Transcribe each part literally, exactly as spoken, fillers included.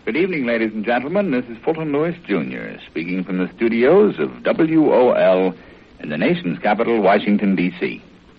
Good evening, ladies and gentlemen. This is Fulton Lewis, Junior, speaking from the studios of W O L in the nation's capital, Washington, D C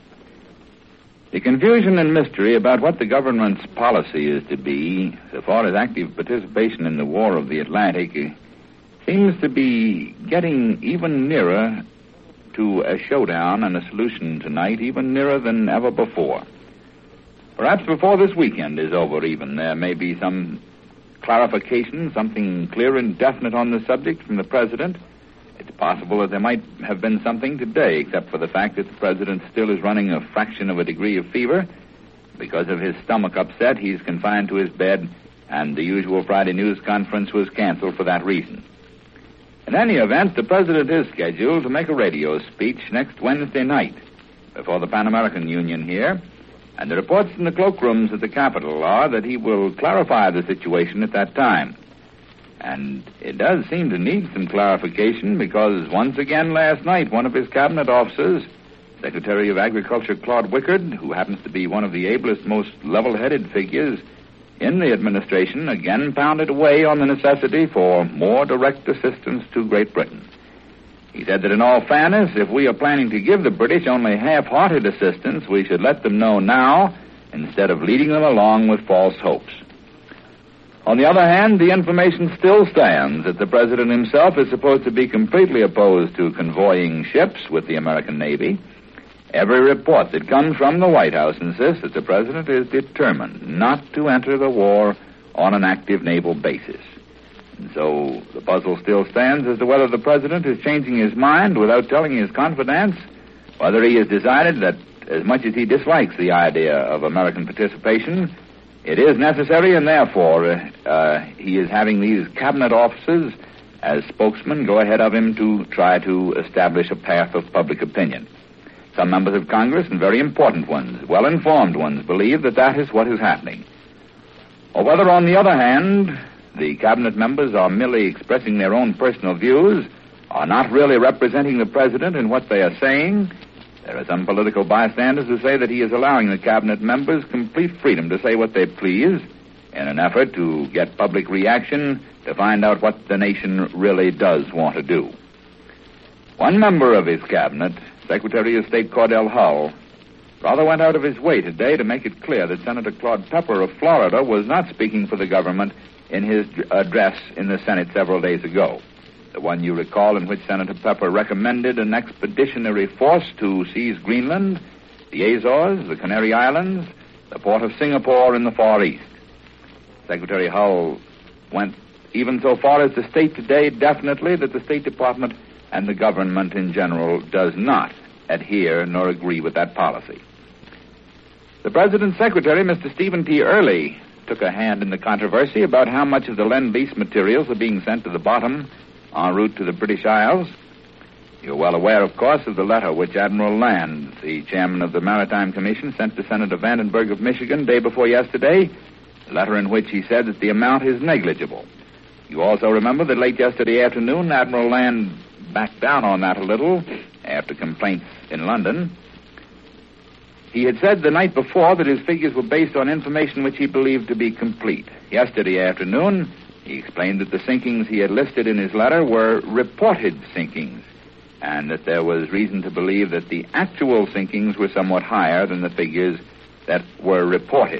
The confusion and mystery about what the government's policy is to be, so far as active participation in the War of the Atlantic, seems to be getting even nearer to a showdown and a solution tonight, even nearer than ever before. Perhaps before this weekend is over even, there may be some clarification, something clear and definite on the subject from the President. It's possible that there might have been something today, except for the fact that the President still is running a fraction of a degree of fever. Because of his stomach upset, he's confined to his bed, and the usual Friday news conference was canceled for that reason. In any event, the President is scheduled to make a radio speech next Wednesday night before the Pan American Union here. And the reports from the cloakrooms at the Capitol are that he will clarify the situation at that time. And it does seem to need some clarification because once again last night, one of his cabinet officers, Secretary of Agriculture Claude Wickard, who happens to be one of the ablest, most level-headed figures in the administration, again pounded away on the necessity for more direct assistance to Great Britain. He said that in all fairness, if we are planning to give the British only half-hearted assistance, we should let them know now instead of leading them along with false hopes. On the other hand, the information still stands that the President himself is supposed to be completely opposed to convoying ships with the American Navy. Every report that comes from the White House insists that the President is determined not to enter the war on an active naval basis. And so the puzzle still stands as to whether the President is changing his mind without telling his confidants, whether he has decided that as much as he dislikes the idea of American participation, it is necessary, and therefore uh, he is having these cabinet officers as spokesmen go ahead of him to try to establish a path of public opinion. Some members of Congress, and very important ones, well-informed ones, believe that that is what is happening. Or whether, on the other hand, the cabinet members are merely expressing their own personal views, are not really representing the President in what they are saying. There are some political bystanders who say that he is allowing the cabinet members complete freedom to say what they please in an effort to get public reaction to find out what the nation really does want to do. One member of his cabinet, Secretary of State Cordell Hull, rather went out of his way today to make it clear that Senator Claude Pepper of Florida was not speaking for the government in his address in the Senate several days ago. The one you recall in which Senator Pepper recommended an expeditionary force to seize Greenland, the Azores, the Canary Islands, the port of Singapore in the Far East. Secretary Hull went even so far as to state today definitely that the State Department and the government in general does not adhere nor agree with that policy. The President's Secretary, Mister Stephen T. Early, took a hand in the controversy about how much of the Lend-Lease materials are being sent to the bottom en route to the British Isles. You're well aware, of course, of the letter which Admiral Land, the chairman of the Maritime Commission, sent to Senator Vandenberg of Michigan day before yesterday, a letter in which he said that the amount is negligible. You also remember that late yesterday afternoon, Admiral Land backed down on that a little after complaints in London. He had said the night before that his figures were based on information which he believed to be complete. Yesterday afternoon, he explained that the sinkings he had listed in his letter were reported sinkings, and that there was reason to believe that the actual sinkings were somewhat higher than the figures that were reported.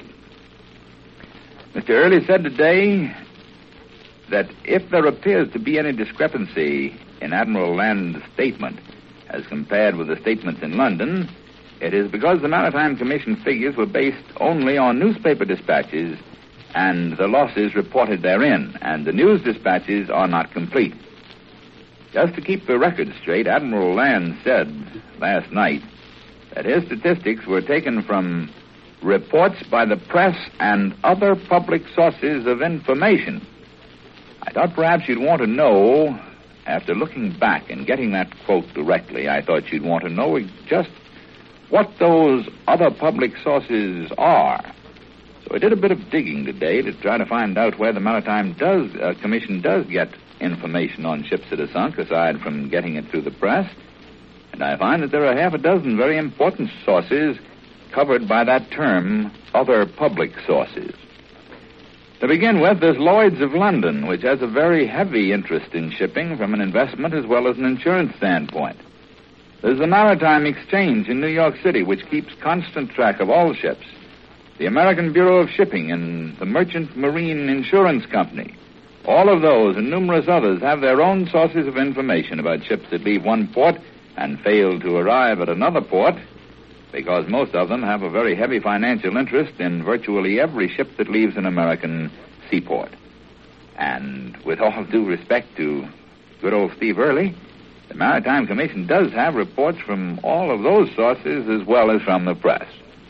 Mister Early said today that if there appears to be any discrepancy in Admiral Land's statement as compared with the statements in London, it is because the Maritime Commission figures were based only on newspaper dispatches and the losses reported therein, and the news dispatches are not complete. Just to keep the record straight, Admiral Land said last night that his statistics were taken from reports by the press and other public sources of information. I thought perhaps you'd want to know, after looking back and getting that quote directly, I thought you'd want to know just what those other public sources are. So I did a bit of digging today to try to find out where the Maritime does, uh, Commission does get information on ships that are sunk, aside from getting it through the press. And I find that there are half a dozen very important sources covered by that term, other public sources. To begin with, there's Lloyd's of London, which has a very heavy interest in shipping from an investment as well as an insurance standpoint. There's the Maritime Exchange in New York City, which keeps constant track of all ships. The American Bureau of Shipping and the Merchant Marine Insurance Company. All of those and numerous others have their own sources of information about ships that leave one port and fail to arrive at another port, because most of them have a very heavy financial interest in virtually every ship that leaves an American seaport. And with all due respect to good old Steve Early, the Maritime Commission does have reports from all of those sources as well as from the press.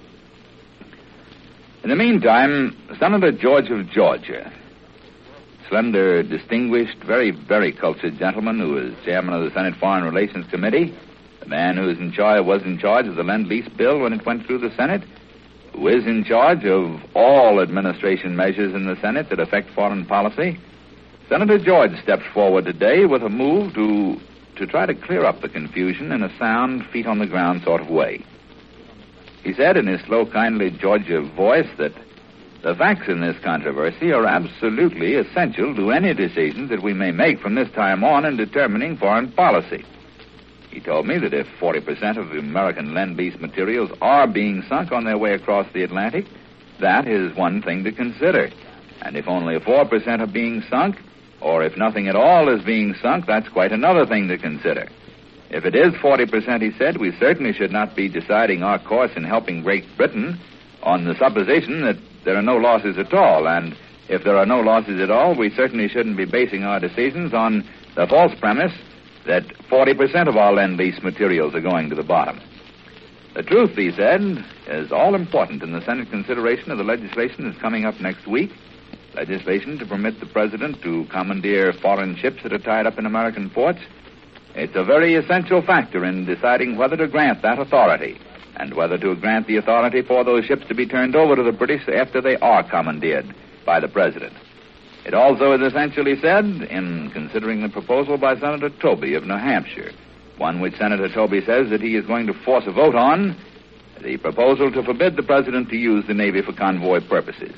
In the meantime, Senator George of Georgia, slender, distinguished, very, very cultured gentleman who is chairman of the Senate Foreign Relations Committee, the man who is in charge, was in charge of the Lend-Lease bill when it went through the Senate, who is in charge of all administration measures in the Senate that affect foreign policy. Senator George stepped forward today with a move to, to try to clear up the confusion in a sound, feet-on-the-ground sort of way. He said in his slow, kindly Georgia voice that the facts in this controversy are absolutely essential to any decisions that we may make from this time on in determining foreign policy. He told me that if forty percent of the American Lend-Lease materials are being sunk on their way across the Atlantic, that is one thing to consider. And if only four percent are being sunk, or if nothing at all is being sunk, that's quite another thing to consider. If it is forty percent, he said, we certainly should not be deciding our course in helping Great Britain on the supposition that there are no losses at all. And if there are no losses at all, we certainly shouldn't be basing our decisions on the false premise that forty percent of our Lend-Lease materials are going to the bottom. The truth, he said, is all important in the Senate consideration of the legislation that's coming up next week, legislation to permit the president to commandeer foreign ships that are tied up in American ports. It's a very essential factor in deciding whether to grant that authority and whether to grant the authority for those ships to be turned over to the British after they are commandeered by the president. It also is essentially said in considering the proposal by Senator Toby of New Hampshire, one which Senator Toby says that he is going to force a vote on, the proposal to forbid the president to use the Navy for convoy purposes.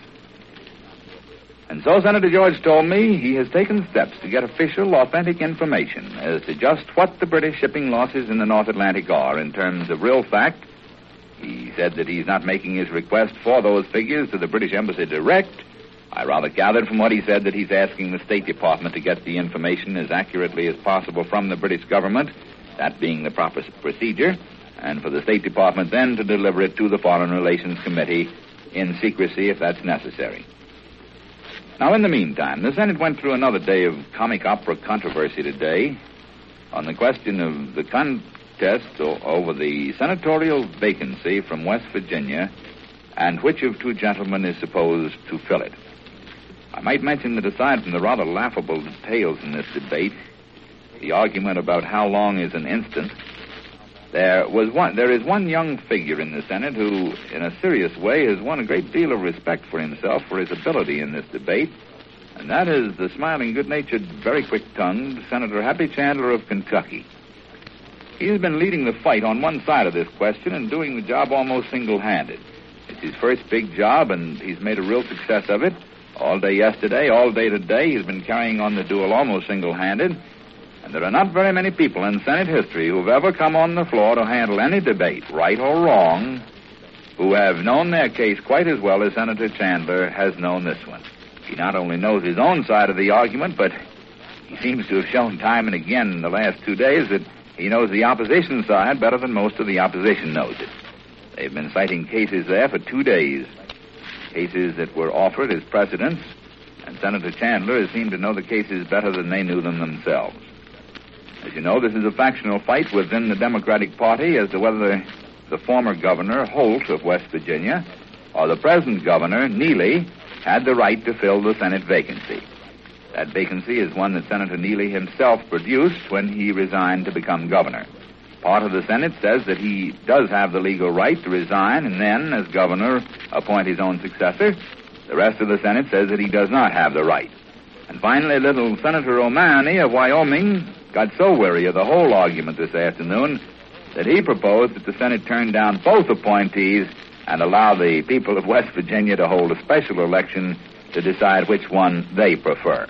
And so Senator George told me he has taken steps to get official, authentic information as to just what the British shipping losses in the North Atlantic are in terms of real fact. He said that he's not making his request for those figures to the British Embassy direct. I rather gathered from what he said that he's asking the State Department to get the information as accurately as possible from the British government, that being the proper procedure, and for the State Department then to deliver it to the Foreign Relations Committee in secrecy if that's necessary. Now, in the meantime, the Senate went through another day of comic opera controversy today on the question of the contest over the senatorial vacancy from West Virginia and which of two gentlemen is supposed to fill it. I might mention that aside from the rather laughable details in this debate, the argument about how long is an instant, there was one, there is one young figure in the Senate who, in a serious way, has won a great deal of respect for himself for his ability in this debate, and that is the smiling, good-natured, very quick-tongued Senator Happy Chandler of Kentucky. He has been leading the fight on one side of this question and doing the job almost single-handed. It's his first big job, and he's made a real success of it. All day yesterday, all day today, he's been carrying on the duel almost single-handed. And there are not very many people in Senate history who've ever come on the floor to handle any debate, right or wrong, who have known their case quite as well as Senator Chandler has known this one. He not only knows his own side of the argument, but he seems to have shown time and again in the last two days that he knows the opposition side better than most of the opposition knows it. They've been citing cases there for two days, cases that were offered as precedents, and Senator Chandler has seemed to know the cases better than they knew them themselves. As you know, this is a factional fight within the Democratic Party as to whether the, the former governor, Holt of West Virginia, or the present governor, Neely, had the right to fill the Senate vacancy. That vacancy is one that Senator Neely himself produced when he resigned to become governor. Part of the Senate says that he does have the legal right to resign and then, as governor, appoint his own successor. The rest of the Senate says that he does not have the right. And finally, little Senator O'Mahony of Wyoming got so weary of the whole argument this afternoon that he proposed that the Senate turn down both appointees and allow the people of West Virginia to hold a special election to to decide which one they prefer.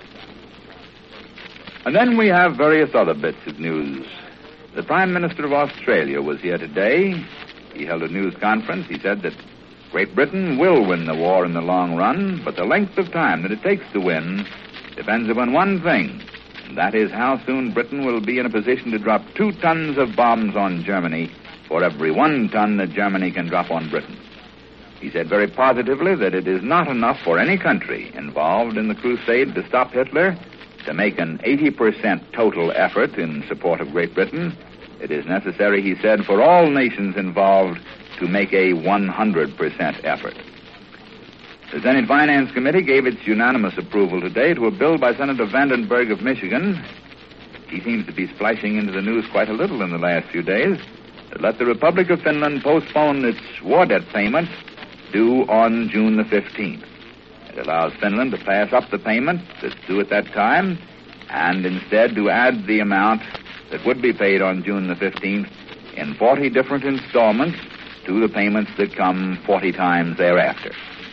And then we have various other bits of news. The Prime Minister of Australia was here today. He held a news conference. He said that Great Britain will win the war in the long run, but the length of time that it takes to win depends upon one thing, and that is how soon Britain will be in a position to drop two tons of bombs on Germany for every one ton that Germany can drop on Britain. He said very positively that it is not enough for any country involved in the crusade to stop Hitler to make an eighty percent total effort in support of Great Britain. It is necessary, he said, for all nations involved to make a one hundred percent effort. The Senate Finance Committee gave its unanimous approval today to a bill by Senator Vandenberg of Michigan. He seems to be splashing into the news quite a little in the last few days, to let the Republic of Finland postpone its war debt payment due on June the fifteenth. It allows Finland to pass up the payment that's due at that time and instead to add the amount that would be paid on June the fifteenth in forty different installments to the payments that come forty times thereafter.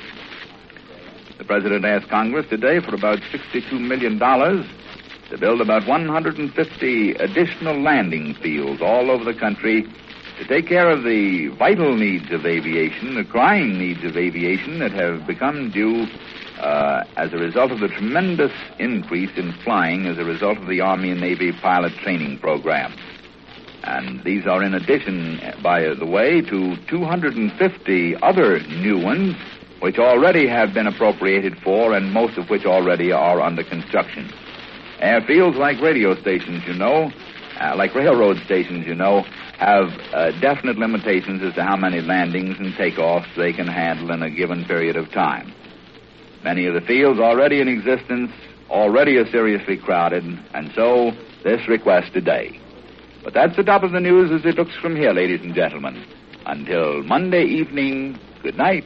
The President asked Congress today for about sixty-two million dollars to build about one hundred fifty additional landing fields all over the country to take care of the vital needs of aviation, the crying needs of aviation that have become due uh, as a result of the tremendous increase in flying as a result of the Army and Navy pilot training program. And these are in addition, by the way, to two hundred fifty other new ones which already have been appropriated for and most of which already are under construction. Airfields, like radio stations, you know, uh, like railroad stations, you know, have uh, definite limitations as to how many landings and takeoffs they can handle in a given period of time. Many of the fields already in existence already are seriously crowded, and so this request today. But that's the top of the news as it looks from here, ladies and gentlemen. Until Monday evening, good night.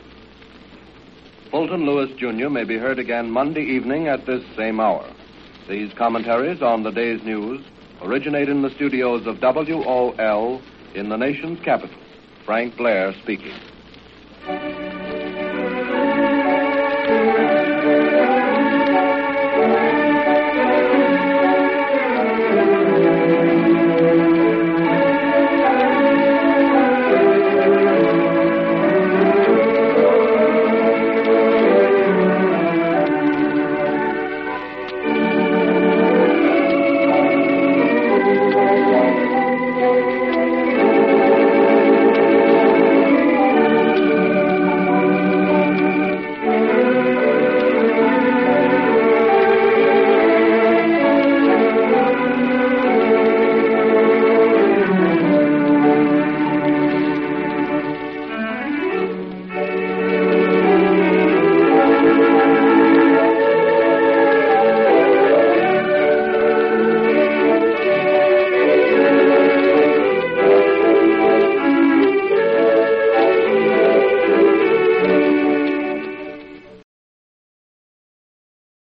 Fulton Lewis, Junior may be heard again Monday evening at this same hour. These commentaries on the day's news originate in the studios of W O L in the nation's capital. Frank Blair speaking.